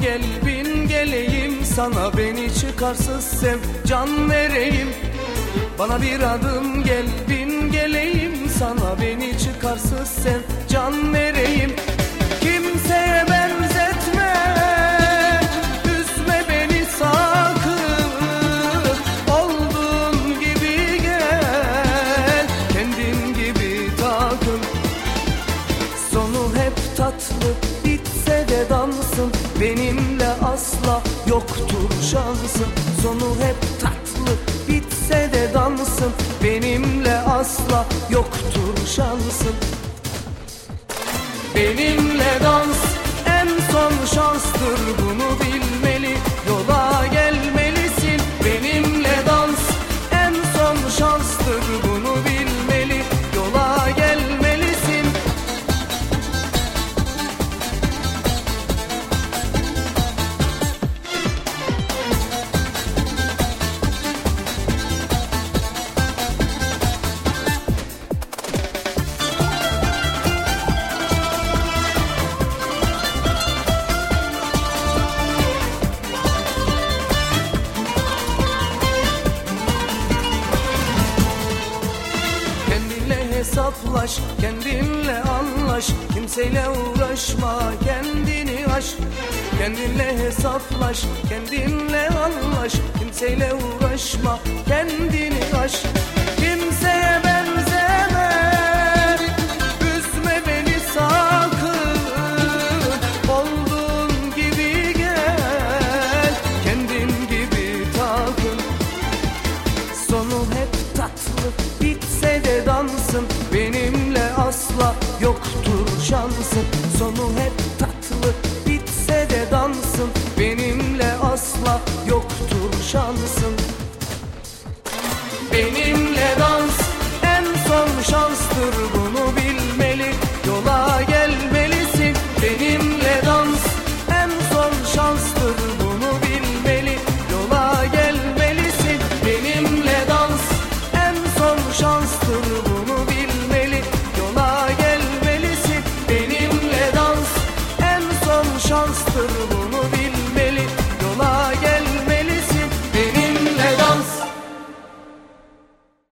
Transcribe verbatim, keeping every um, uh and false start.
gel bin geleyim sana, beni çıkarsız sev can vereyim. Bana bir adım gel bin geleyim sana, beni çıkarsız sev can vereyim. Kimseye benzetme, üzme beni sakın, olduğun gibi gel, kendin gibi takın. Sonu hep tatlı, bitse de dansın, benimle asla yoktur şansın. Sonu hep tatlı, bitse de dansın, benimle asla yoktur şansın. Benimle dans en son şanstır, bunu bilmeli, yola gelmelisin. Benimle dans en son şanstır, bunu bilmeli, yola gelmelisin. Hesaplaş, kendinle anlaş, kimseyle uğraşma, kendini aş. Kendinle hesaplaş, kendinle anlaş, kimseyle uğraşma, kendini aş. Kimseye benzeme, üzme beni sakın, olduğun gibi gel, kendin gibi takın. Sonu hep tatlı, bitse de dansın, benimle asla yoktur şansın. Sonu hep tatlı, bitse de dansın, benimle asla yoktur şansın. Benimle dans en son şanstır, bunu bilmeli, yola gelmelisin. Benimle dans en son şanstır, bunu bilmeli, yola gelmelisin. Benimle dans en son şanstır, bunu bilmeli, yola gelmelisin. Benimle dans en son şanstır, bunu bilmeli.